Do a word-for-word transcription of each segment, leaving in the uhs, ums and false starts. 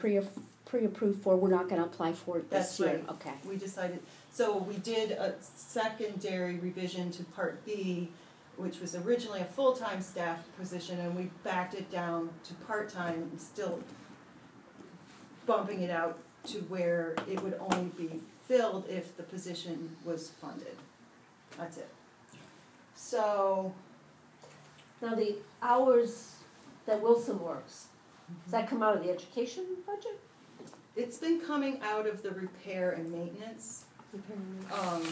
pre pre-approved for, we're not going to apply for it this That's year? right. Okay. We decided, so we did a secondary revision to Part B, which was originally a full-time staff position, and we backed it down to part-time, still bumping it out to where it would only be filled if the position was funded. That's it. So, Now, the hours that Wilson works, does that come out of the education budget? it's been coming out of the repair and maintenance um,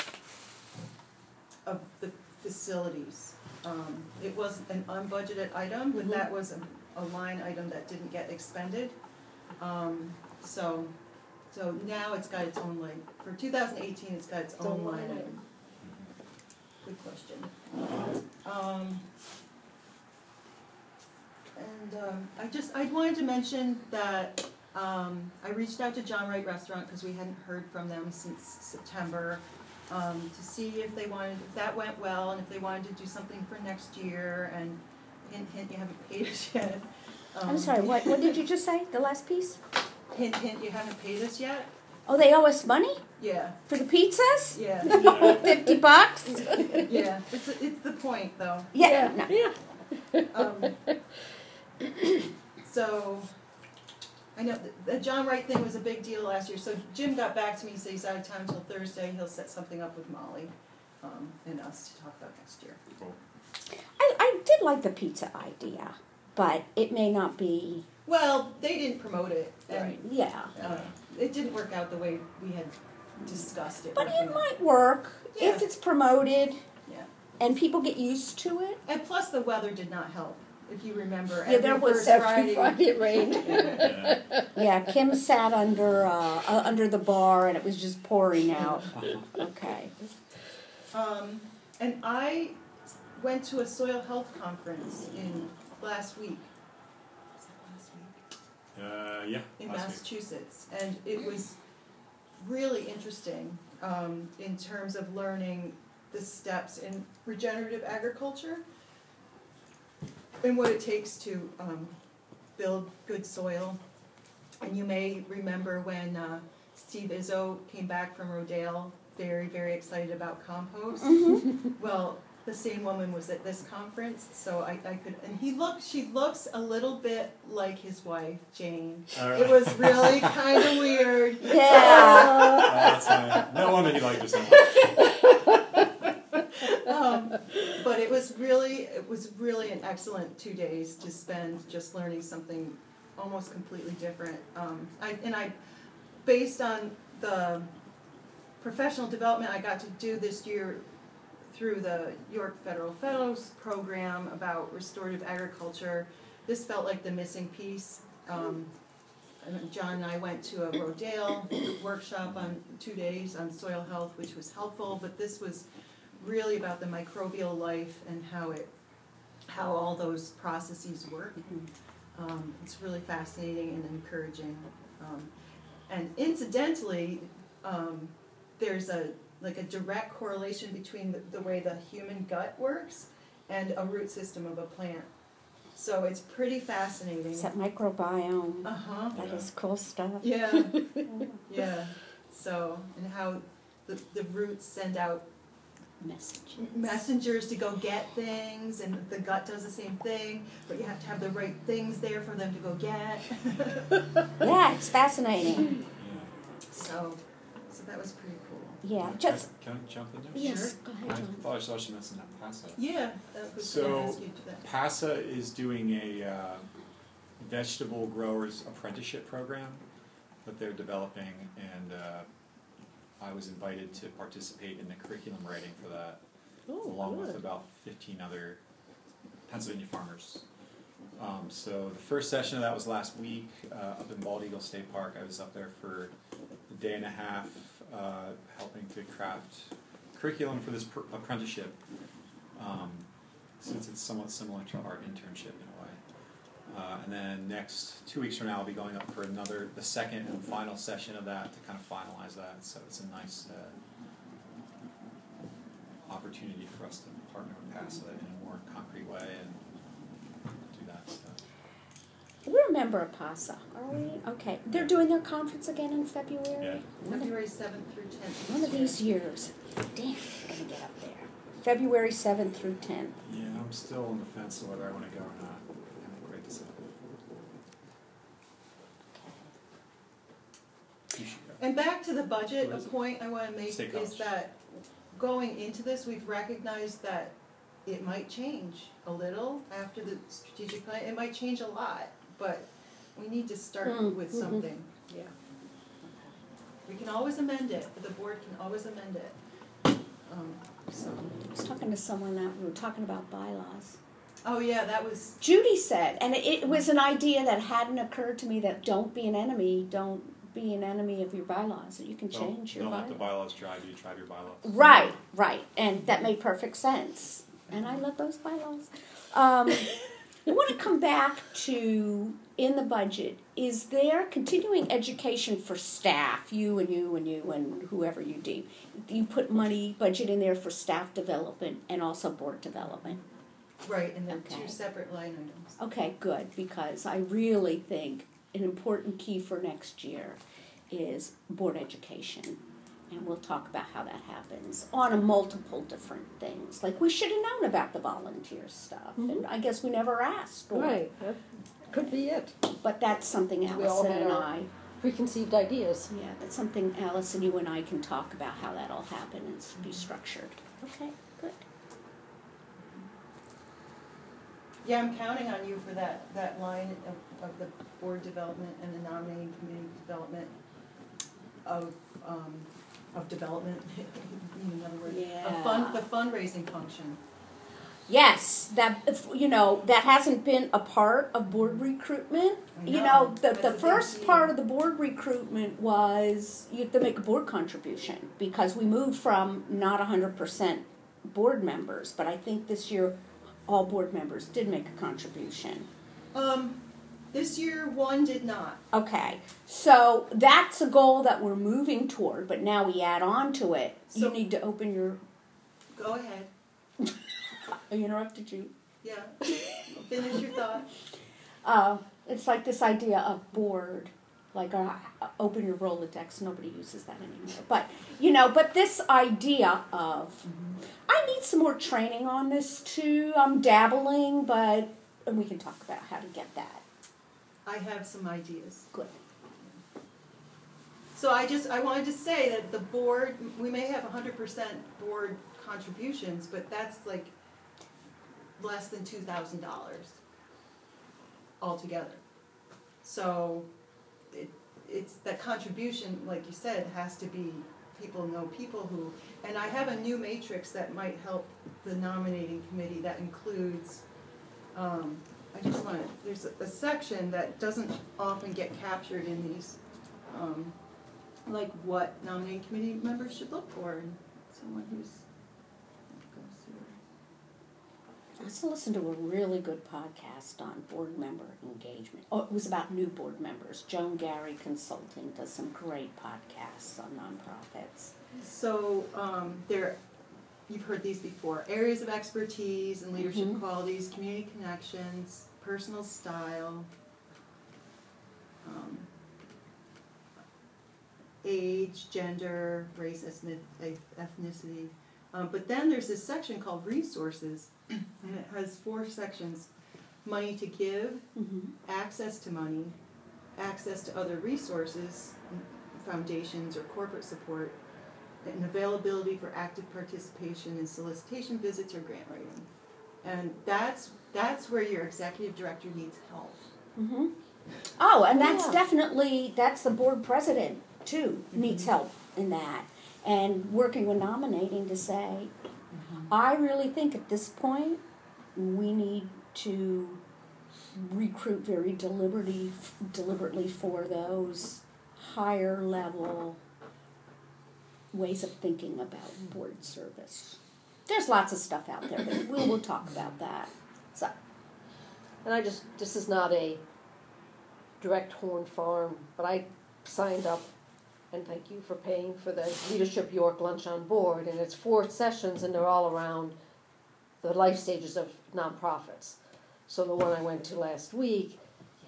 of the facilities. Um, it was an unbudgeted item, but Mhm. that was a, a line item that didn't get expended. Um, so, so now it's got its own line. For two thousand eighteen, it's got its It's own own line line item. item. Good question. Um, and um, I just, I wanted to mention that um, I reached out to John Wright Restaurant because we hadn't heard from them since September um, to see if they wanted, if that went well, and if they wanted to do something for next year. And hint, hint, you haven't paid us yet. Um, I'm sorry, what, what did you just say, the last piece? Hint, hint, you haven't paid us yet. Oh, they owe us money Yeah, for the pizzas? yeah, Fifty bucks? yeah. It's it's the point though. Yeah. No. Yeah. Um, so, I know the, the John Wright thing was a big deal last year. So Jim got back to me, said he's out of town until Thursday. He'll set something up with Molly um, and us to talk about next year. Cool. I, I did like the pizza idea, but it may not be, Well, they didn't promote it, and Right. yeah. uh, it didn't work out the way we had discussed it. But working it out. might work if Yeah. it's promoted Yeah. and people get used to it. And plus, the weather did not help. If you remember, Yeah, there every was first Every Friday. Friday it rained. Yeah. Yeah, Kim sat under uh, uh, under the bar and it was just pouring out. Okay. Um, and I went to a soil health conference in last week. Was that last week? Uh, yeah. In last week. Massachusetts, and it was really interesting um, in terms of learning the steps in regenerative agriculture and what it takes to um, build good soil. And you may remember when uh, Steve Izzo came back from Rodale, very, very excited about compost. Well, the same woman was at this conference, so I, I could, and he looked, she looks a little bit like his wife, Jane. All It right. was really kind of weird. Yeah. Oh, that's fine. No wonder he liked her so much. Um, but it was really, it was really an excellent two days to spend just learning something almost completely different. Um, I, and I, based on the professional development I got to do this year through the York Federal Fellows program about restorative agriculture, this felt like the missing piece. Um, and John and I went to a Rodale workshop on two days on soil health, which was helpful, but this was really about the microbial life and how it, how all those processes work. Um, it's really fascinating and encouraging. Um, and incidentally, um, there's a like a direct correlation between the, the way the human gut works and a root system of a plant. So it's pretty fascinating. It's that microbiome. Uh huh. That is cool stuff. Yeah. Yeah. So, and how the, the roots send out Messages. messengers to go get things, and the gut does the same thing, but you have to have the right things there for them to go get. Yeah, it's fascinating. so, so that was pretty cool. Yeah, Can I- just Can I jump in there? yes. Sure. Go I ahead, John. thought I saw you mention that PASA. Yeah, that was So- going to ask you to that. PASA is doing a uh, vegetable growers apprenticeship program that they're developing, and uh, I was invited to participate in the curriculum writing for that, Oh, along with good. about fifteen other Pennsylvania farmers. Um, so the first session of that was last week uh, up in Bald Eagle State Park. I was up there for a day and a half uh, helping to craft curriculum for this pr- apprenticeship, um, since it's somewhat similar to our internship in a way. Uh, and then next, two weeks from now, I'll be going up for another, the second and final session of that to kind of finalize that. So it's a nice uh, opportunity for us to partner with PASA in a more concrete way and do that stuff. We're a member of PASA, are we? Okay. They're doing their conference again in February? Yeah. One of, February seventh through tenth. one of these years. Damn, I'm going to get up there. February seventh through tenth. Yeah, I'm still on the fence of whether I want to go or not. I haven't quite decided. You should go. And back to the budget, What a is it? point I wanna make State is college. that going into this, we've recognized that it might change a little after the strategic plan, it might change a lot, but we need to start Mm, with mhm. something. Yeah. We can always amend it, the board can always amend it. Um, so, I was talking to someone that we were talking about bylaws. oh yeah, that was, Judy said, and it, it was an idea that hadn't occurred to me, that don't be an enemy, don't be an enemy of your bylaws, that you can Don't- change your Don't bylaws. let the bylaws drive you, drive your bylaws. Right, right, and that made perfect sense. And I love those bylaws. Um, I want to come back to, in the budget, is there continuing education for staff, you and you and you and whoever you deem? You put money, budget in there for staff development and also board development. right, and then Okay. two separate line items. Okay, good, because I really think an important key for next year is board education. And we'll talk about how that happens on a multiple different things. Like, we should have known about the volunteer stuff, and I guess we never asked. or- Right, that could be it. But that's something We all Allison had and our- I, Preconceived ideas. yeah, that's something Allison, you and I can talk about how that'll happen and be structured. Okay, good. Yeah, I'm counting on you for that, that line of, of the board development and the nominating committee development of, um, of development, in other words, a fund, Yeah. the fundraising function. Yes, that, if- you know, that hasn't been a part of board recruitment. I You know, know, the, that's a the big first deal. part of the board recruitment was you have to make a board contribution because we moved from not one hundred percent board members, but I think this year all board members did make a contribution. Um, this year, one did not. Okay, so that's a goal that we're moving toward, but now we add on to it. You So- need to open your, Go ahead, I interrupted you. yeah, finish your thought. Uh, it's like this idea of board, like uh, open your Rolodex. Nobody uses that anymore. But you know, but this idea of, I need some more training on this too. I'm dabbling, but and we can talk about how to get that. I have some ideas. Good. So I just, I wanted to say that the board, we may have hundred percent board contributions, but that's like less than two thousand dollars altogether. So it, it's, that contribution, like you said, has to be, people know people who, and I have a new matrix that might help the nominating committee that includes, um, I just wanna, there's a, a section that doesn't often get captured in these, um, like what nominating committee members should look for, and someone who's, goes through. I also listened to a really good podcast on board member engagement. Oh, it was about new board members. Joan Gary Consulting does some great podcasts on nonprofits. So, um, there, you've heard these before, areas of expertise and leadership Mhm. qualities, community connections, personal style, um, age, gender, race, ethnic- ethnicity. Um, but then there's this section called resources, and it has four sections: money to give, Mm-hmm. access to money, access to other resources, foundations or corporate support, and availability for active participation in solicitation visits or grant writing. And that's, that's where your executive director needs help. Mm-hmm. Oh, and that's Yeah. definitely, that's the board president too, needs Mhm. help in that. And working with nominating to say, I really think at this point, we need to recruit very deliberately, deliberately for those higher level ways of thinking about board service. There's lots of stuff out there, but we'll, we'll talk about that. So, And I just, this is not a direct Horn Farm, but I signed up, and thank you for paying for the Leadership York Lunch on Board, and it's four sessions, and they're all around the life stages of nonprofits. So the one I went to last week,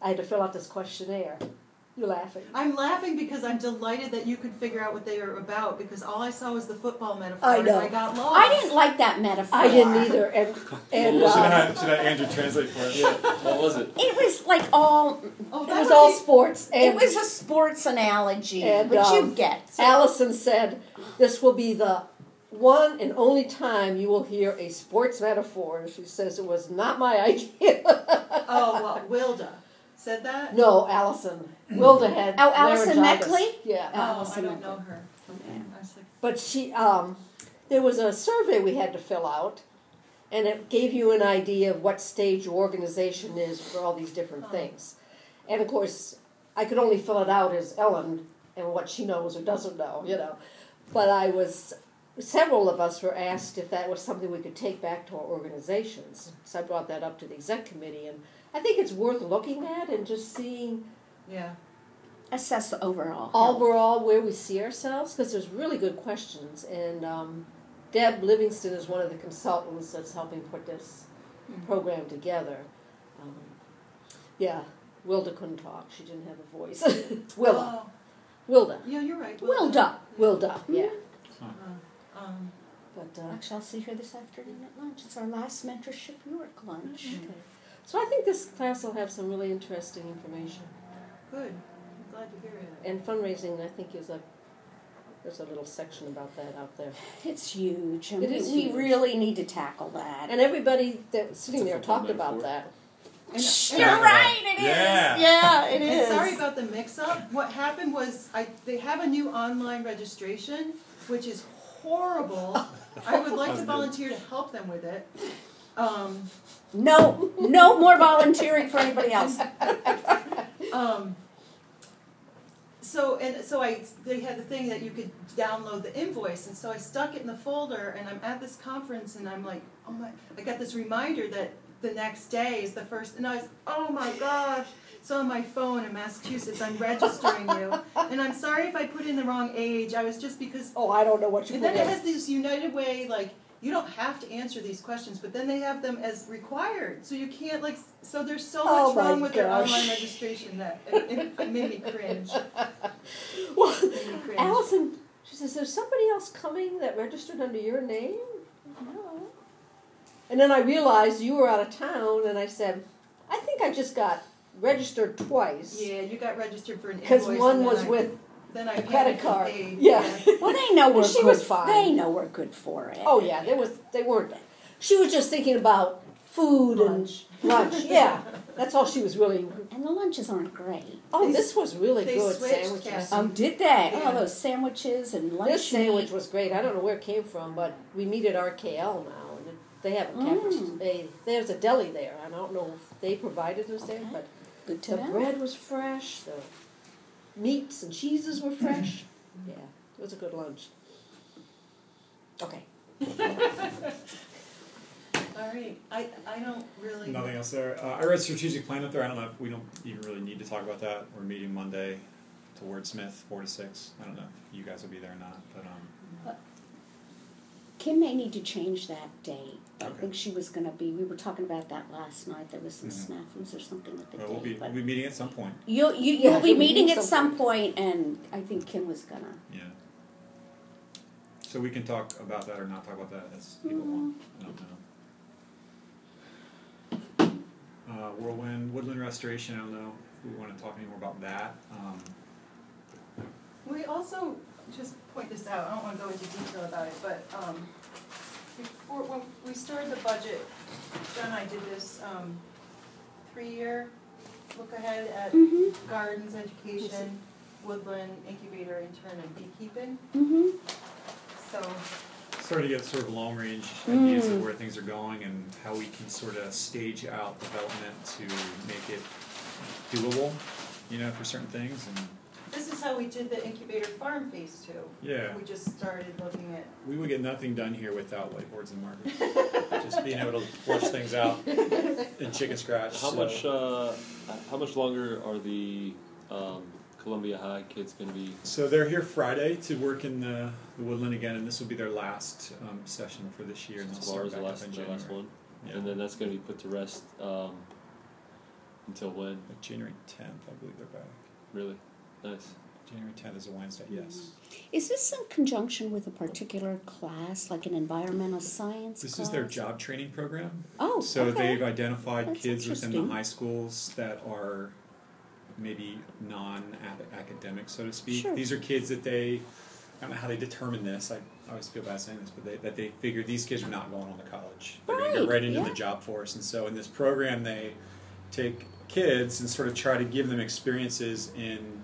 I had to fill out this questionnaire. You're laughing. I'm laughing because I'm delighted that you could figure out what they were about, because all I saw was the football metaphor I know. and I got lost. I didn't like that metaphor. I didn't either, and and Should I uh, have, should I have Andrew translate for us? Yeah, what was it? It was like all. Oh, it that was would all be- sports. It And was a sports analogy, And, which um, you get. Allison said, "This will be the one and only time you will hear a sports metaphor." And she says it was not my idea. Oh, well, Wilda said that? No, Allison. Wilda had Oh, Allison laryngitis. Meckley? Yeah. Oh, I Allison don't Meckley. know her. Okay. I was like, But she, um, there was a survey we had to fill out, and it gave you an idea of what stage your organization is for all these different Oh. things. And of course, I could only fill it out as Ellen and what she knows or doesn't know, you know. But I was, several of us were asked if that was something we could take back to our organizations. So I brought that up to the exec committee, and I think it's worth looking at and just seeing yeah. Assess the overall. health. overall where we see ourselves, because there's really good questions. And um, Deb Livingston is one of the consultants that's helping put this Mhm. program together. Um, yeah, Wilda couldn't talk. She didn't have a voice. Willa. Oh, Wilda. yeah, you're right. Wilda. Wilda, yeah. Uh, um, But, uh, Actually, I'll see her this afternoon at lunch. It's our last mentorship York lunch. okay. So I think this class will have some really interesting information. good. I'm glad to hear it. And fundraising, I think, is a there's a little section about that out there. It's huge, and It we, is we huge. really need to tackle that. And everybody that was sitting It's a there football talked about metaphor. that. And- You're and- right, it is. Yeah. Yeah, it And is. sorry about the mix-up. What happened was, I they have a new online registration, which is horrible. I would like to volunteer to help them with it. Um, No, no more volunteering for anybody else. um, so and so I they had the thing that you could download the invoice, and so I stuck it in the folder, and I'm at this conference, and I'm like, oh my! I got this reminder that the next day is the first, and I was, oh my gosh! So on my phone in Massachusetts, I'm registering you, and I'm sorry if I put in the wrong age. I was just because. Oh, I don't know what you And put then it in. has this United Way, like, you don't have to answer these questions, but then they have them as required. So you can't, like, so there's so Oh much my wrong with their gosh. online registration that it, it, it made me cringe. Well, It made me cringe. Allison, she says, there's somebody else coming that registered under your name? No. And then I realized you were out of town, and I said, I think I just got registered twice. Yeah, you got registered for an invoice. Because one and then was I, with then I a credit panicked and card. paid. Yeah. Well, they know we're She good. was fine. They know we're good for it. Oh yeah, there was they weren't. She was just thinking about food Lunch. and lunch. Yeah, that's all she was really. And the lunches aren't great. Oh, They- this was really they good switched, sandwiches. Cassie. Oh, did they? Yeah. Oh, those sandwiches and lunch This sandwich meat. was great. I don't know where it came from, but we meet at R K L now, and they have a cafeteria. Mm. They, there's a deli there. I don't know if they provided us there, Okay. but Good to the know. bread was fresh. The meats and cheeses were fresh. Yeah, it was a good lunch. Okay. All right. I, I don't really. Nothing else there. Uh, I read strategic plan up there. I don't know if we don't even really need to talk about that. We're meeting Monday to Wordsmith, four to six. I don't know if you guys will be there or not, but um, Kim may need to change that date. I Okay. think she was going to be. We were talking about that last night. There was some Mhm. snafus or something with the well, date. we'll be but we'll be meeting at some point. you'll, you, Yeah, you'll be you'll be meeting meeting at some some point, and I think Kim was going to. Yeah. So we can talk about that or not talk about that as people want. I don't know. Uh, Whirlwind, Woodland Restoration. I don't know if we want to talk any more about that. Um, We also, just point this out, I don't want to go into detail about it, but um, before, when we started the budget, John and I did this um, three-year look ahead at Mm-hmm. gardens, education, woodland, incubator, intern, and beekeeping. Mm-hmm. So, starting to get sort of long range ideas Mm. of where things are going and how we can sort of stage out development to make it doable, you know, for certain things. And this is how we did the incubator farm phase two. yeah, We just started looking at, we would get nothing done here without whiteboards and markers. Just being able to flush things out in chicken scratch. How so- much? Uh, how much longer are the um, Columbia High kids going to be? So they're here Friday to work in the, the woodland again, and this will be their last um, session for this year, and they'll Tomorrow's start the back last, up in the January. last one, Yeah. and then that's going to be put to rest um, Until when? Like January tenth, I believe they're back. Really? Nice. January tenth is a Wednesday, yes. Is this in conjunction with a particular class, like an environmental science This class? is their job training program. Oh, So okay. they've identified That's kids within the interesting. high schools that are maybe non-academic, so to speak. Sure. These are kids that they, I don't know how they determine this, I always feel bad saying this, but they, that they figured these kids are not going on to college. They're going to Right, go right into yeah. the job force. And so in this program, they take kids and sort of try to give them experiences in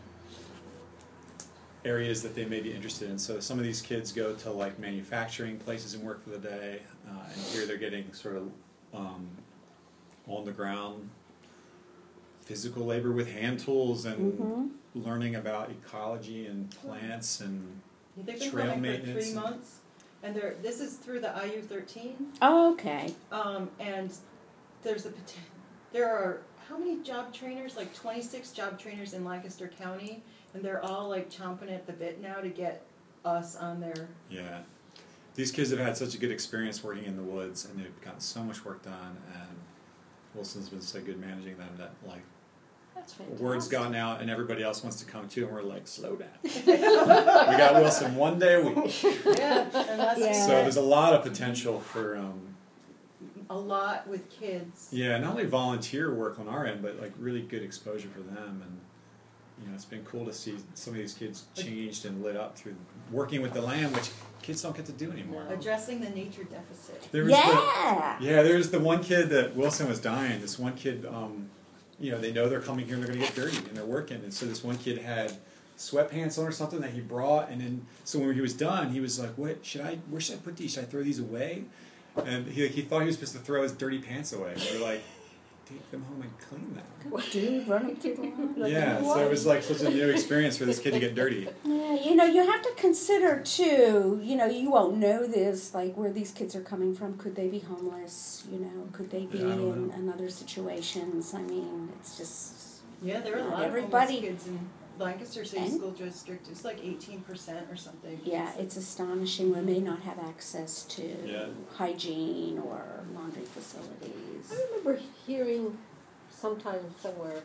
areas that they may be interested in. So some of these kids go to like manufacturing places and work for the day, uh, and here they're getting sort of um, on the ground physical labor with hand tools and Mhm. learning about ecology and plants and They've been trail coming for maintenance three and- months, and they're, this is through the I U thirteen, Oh, okay. um, and there's a, pot- there are, how many job trainers, like twenty-six job trainers in Lancaster County, and they're all like chomping at the bit now to get us on their, yeah. These kids have had such a good experience working in the woods, and they've gotten so much work done. And Wilson's been so good managing them that like That's fantastic. word's gotten out, and everybody else wants to come too, and we're like, slow down. We got Wilson one day a week, yeah, and that's Yeah. so there's a lot of potential for um, a lot with kids. yeah, not only volunteer work on our end, but like really good exposure for them. And you know, it's been cool to see some of these kids changed and lit up through working with the land, which kids don't get to do anymore. Addressing the nature deficit. There was Yeah. the, yeah, there's the one kid that Wilson was dying. This one kid, um, you know, they know they're coming here and they're going to get dirty and they're working. And so this one kid had sweatpants on or something that he brought. And then, so when he was done, he was like, what, should I, where should I put these? Should I throw these away? And he, he thought he was supposed to throw his dirty pants away. And we were like, take them home and clean them. Good dude, running through the line. Yeah, so it was like such a new experience for this kid to get dirty. Yeah, you know, you have to consider too, you know, you won't know this, like where these kids are coming from. Could they be homeless? You know, could they be Yeah, I don't in, know. in other situations? I mean, it's just, Yeah, there are a Not lot of everybody- homeless kids in Lancaster City And- School District. It's like eighteen percent or something. yeah, it's astonishing. We may not have access to Yeah. hygiene or laundry facilities. I remember hearing sometime somewhere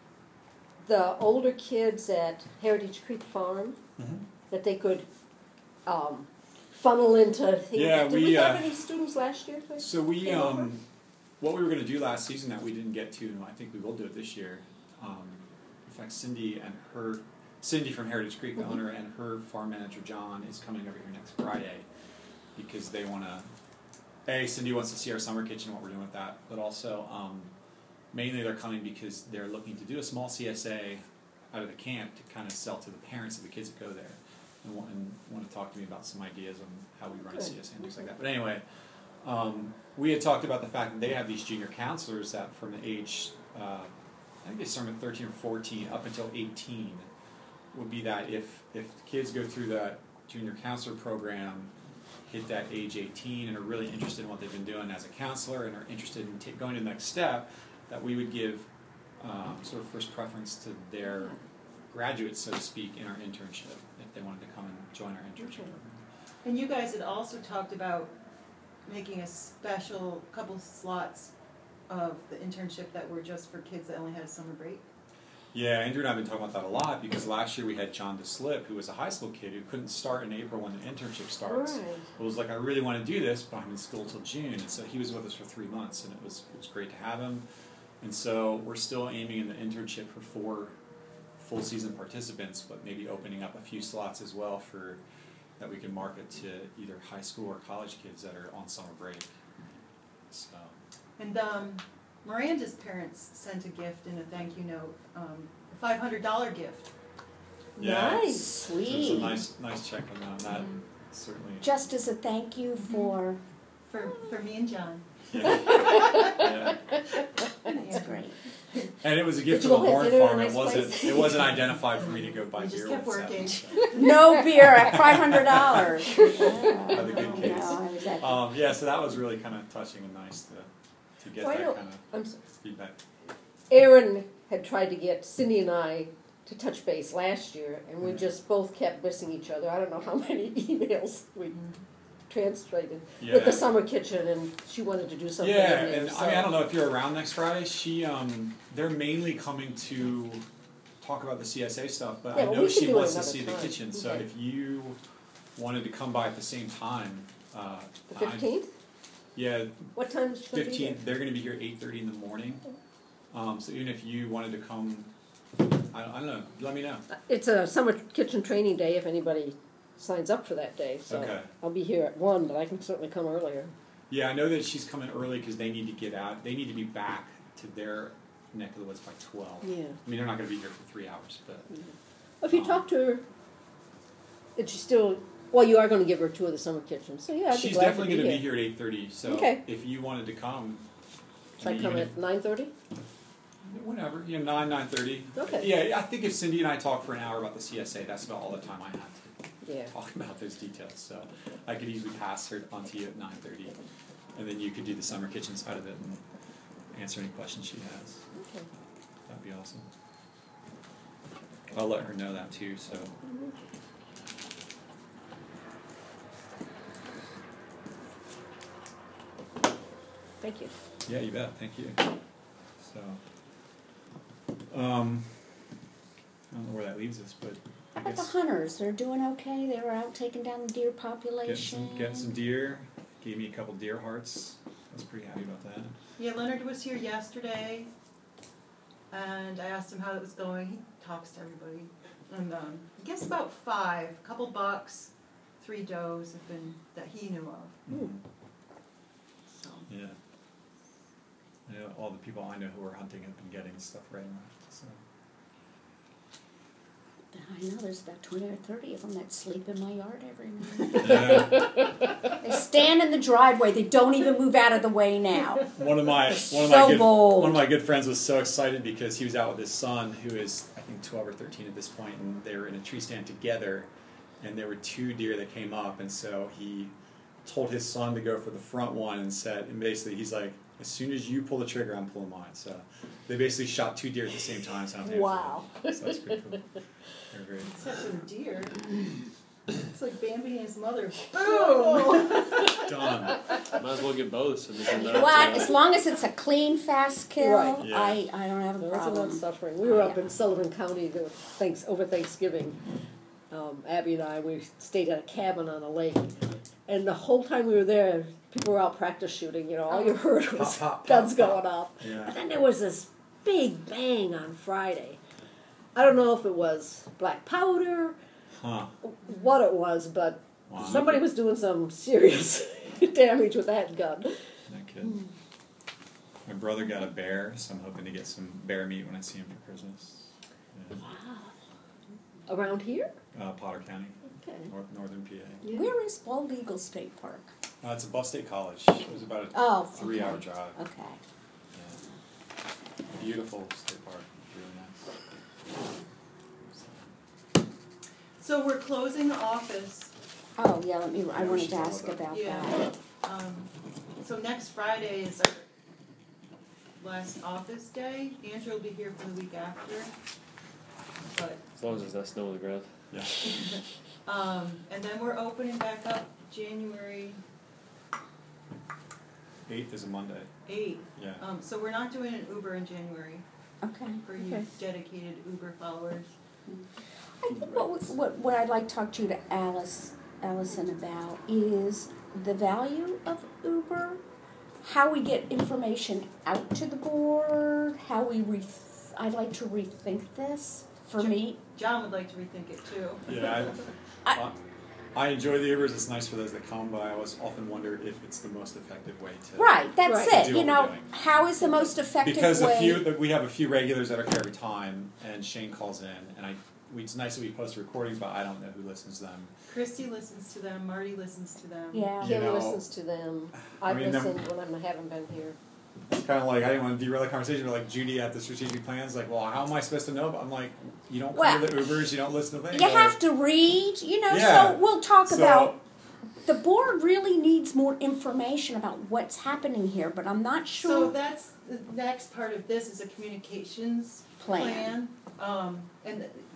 the older kids at Heritage Creek Farm Mhm. that they could um, funnel into things. Yeah, Did we, we have uh, any students last year? that So we, came over? um, what we were going to do last season that we didn't get to, and I think we will do it this year. Um, in fact, Cindy and her, Cindy from Heritage Creek, the Mhm. owner, and her farm manager John is coming over here next Friday because they want to. A, Cindy wants to see our summer kitchen and what we're doing with that, but also um, mainly they're coming because they're looking to do a small C S A out of the camp to kind of sell to the parents of the kids that go there, and want, and want to talk to me about some ideas on how we run a C S A and things like that. But anyway. Um, we had talked about the fact that they have these junior counselors that from the age, uh, I think they start at thirteen or fourteen up until eighteen, would be that if, if kids go through that junior counselor program, hit that age eighteen and are really interested in what they've been doing as a counselor and are interested in t- going to the next step, that we would give um, sort of first preference to their graduates, so to speak, in our internship if they wanted to come and join our internship program. And you guys had also talked about making a special couple slots of the internship that were just for kids that only had a summer break. Yeah, Andrew and I have been talking about that a lot because last year we had John DeSlip, who was a high school kid who couldn't start in April when the internship starts. Right. It was like, I really want to do this, but I'm in school till June. And so he was with us for three months, and it was it was great to have him. And so we're still aiming in the internship for four full season participants, but maybe opening up a few slots as well for that we can market to either high school or college kids that are on summer break. So. And um, Miranda's parents sent a gift and a thank you note, um, a five hundred dollar gift. Yeah, Nice. So it's a Sweet. nice, nice check on that. That Mhm. certainly. Just as a thank you for, For, for me and John. Yeah. that's great. And it was a gift Did for you the all Horn have dinner at a Farm. It nice wasn't. place? It wasn't identified for me to go buy We just beer kept with working. seven, so. No beer at five hundred dollars. By the good kids. No, I was at the Um, yeah, so that was really kind of touching and nice to to get Well, I that know- kind of I'm so- feedback. Aaron had tried to get Cindy and I to touch base last year, and we Yeah. just both kept missing each other. I don't know how many emails we translated Yeah. with the summer kitchen, and she wanted to do something. Yeah, in there, and so. I mean, I don't know if you're around next Friday. She, um, they're mainly coming to talk about the C S A stuff, but Yeah, I well, know we could she do it wants to another see the time. kitchen. So Okay. if you wanted to come by at the same time, uh, The fifteenth? yeah, What time is she going to be here? fifteenth. They're going to be here at eight thirty in the morning. Um, so even if you wanted to come, I, I don't know. Let me know. It's a summer kitchen training day if anybody signs up for that day. So Okay. I'll be here at one, but I can certainly come earlier. Yeah, I know that she's coming early because they need to get out. They need to be back to their neck of the woods by twelve. Yeah. I mean, they're not going to be here for three hours, but If you Um, talk to her, and she still, well, you are going to give her a tour of the summer kitchen. So yeah, I'd be she's glad definitely to going be to be here. here at eight thirty. So Okay. if you wanted to come, Should I mean, come even at nine thirty? if- whenever, you know, nine nine thirty. Okay. Yeah, I think if Cindy and I talk for an hour about the C S A, that's about all the time I have to Yeah. talk about those details. So I could easily pass her on to you at nine thirty, and then you could do the summer kitchen side of it and answer any questions she has. Okay. That'd be awesome. I'll let her know that too. So. Thank you. Yeah, you bet. Thank you. So, um, I don't know where that leaves us, but I How about the guess hunters? They're doing okay. They were out taking down the deer getting population. some, getting some deer. Gave me a couple deer hearts. I was pretty happy about that. Yeah, Leonard was here yesterday, and I asked him how it was going. He talks to everybody, and um, I guess about five, a couple bucks, three does have been that he knew of. Hmm. So Yeah. I know all the people I know who are hunting have been getting stuff right and left. So. I know there's about twenty or thirty of them that sleep in my yard every night. Yeah. They stand in the driveway. They don't even move out of the way now. One of my one of So my good bold. one of my good friends was so excited because he was out with his son, who is I think twelve or thirteen at this point, and they were in a tree stand together, and there were two deer that came up, and so he told his son to go for the front one and said, and basically he's like, as soon as you pull the trigger, I'm pulling mine. So they basically shot two deer at the same time. So, I'm Wow. so that's pretty cool. They're great. except for the deer, it's like Bambi and his mother. Boom! Done. Might as well get both. So they can What? As long as it's a clean, fast kill, Right. Yeah. I, I don't have a There was enough problem. suffering. We were up Yeah. in Sullivan County there was thanks, over Thanksgiving. Um, Abby and I, we stayed at a cabin on a lake. And the whole time we were there, people were out practice shooting. You know, all you heard was Pop, pop, guns pop, pop. going off. Yeah. And then there was this big bang on Friday. I don't know if it was black powder, Huh. what it was, but Wow. somebody was doing some serious damage with that gun. No kid. My brother got a bear, so I'm hoping to get some bear meat when I see him for Christmas. Yeah. Around here? Uh, Potter County, Okay. north, northern P A. Yeah. Where is Bald Eagle State Park? Uh, it's above State College. It was about a Oh, three-hour okay. drive. Okay. Yeah. Beautiful state park. Really nice. So we're closing the office. Oh, yeah, let me, I Yeah, we wanted should to talk ask about about Yeah. that. Um, so next Friday is our last office day. Andrew will be here for the week after. But, As long as there's not snow on the ground. Yeah. um, and then we're opening back up January Eighth is a Monday. eighth. Yeah. Um, so we're not doing an Uber in January Okay. for you Okay. dedicated Uber followers. I think what, we- what, what I'd like to talk to you to Alice, Allison about is the value of Uber, how we get information out to the board, how we re, I'd like to rethink this for Sure. me. John would like to rethink it too. Yeah. I, I, I enjoy the Ubers. It's nice for those that come, but I always often wonder if it's the most effective way to. Right, that's Right. it. Do You what know, we're doing. how is the most effective Because way? a few, that we have a few regulars that are here every time, and Shane calls in, and I, we, it's nice that we post recordings, but I don't know who listens to them. Christy listens to them, Marty listens to them. Yeah. You Kim know, listens to them. I I've mean, them- listened when I haven't been here. It's kind of like I didn't want to derail the conversation, but like Judy at the strategic plans, like, well, how am I supposed to know? But I'm like, you don't come to the Ubers, you don't listen to things. You like- have to read, you know, Yeah. so we'll talk So- about, the board really needs more information about what's happening here, but I'm not So sure that's, the next part of this is a communications plan. plan. Um, and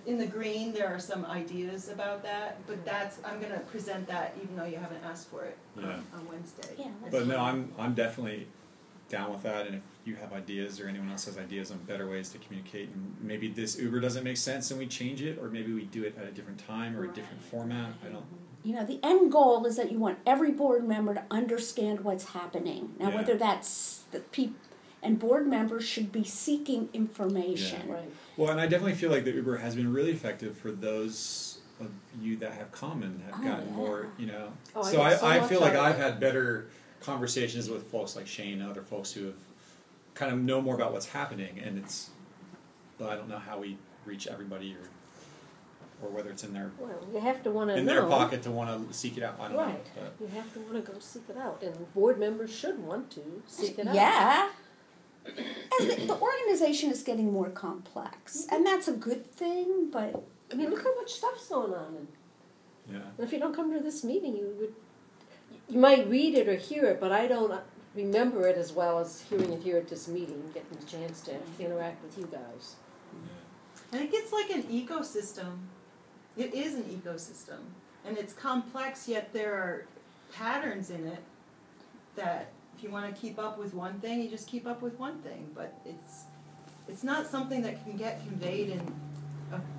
in the green, there are some ideas about that, but that's, I'm gonna present that even though you haven't asked for it um, Yeah. on Wednesday. Yeah, that's But no, I'm I'm definitely down with that. And if you have ideas or anyone else has ideas on better ways to communicate, and maybe this Uber doesn't make sense and we change it, or maybe we do it at a different time or a different format. I don't. You know, the end goal is that you want every board member to understand what's happening. Now, Yeah. whether that's the people, and board members should be seeking information. Right. Well, and I definitely feel like the Uber has been really effective for those of you that have come and have Oh, gotten yeah. more, you know. Oh, I so get I, so I much feel like out of I've it. had better conversations with folks like Shane and other folks who have kind of know more about what's happening, and it's, but I don't know how we reach everybody or or whether it's in their Well, you have to want to in know. their pocket to want to seek it out. I don't know. Right. But You have to want to go seek it out, and board members should want to seek it out. Yeah. As the, the organization is getting more complex, and that's a good thing, but I mean, look how much stuff's going on, and, yeah. and if you don't come to this meeting, you would, you might read it or hear it, but I don't remember it as well as hearing it here at this meeting, getting the chance to interact with you guys. I think it's like an ecosystem. It is an ecosystem. And it's complex, yet there are patterns in it that if you want to keep up with one thing, you just keep up with one thing. But it's it's not something that can get conveyed in a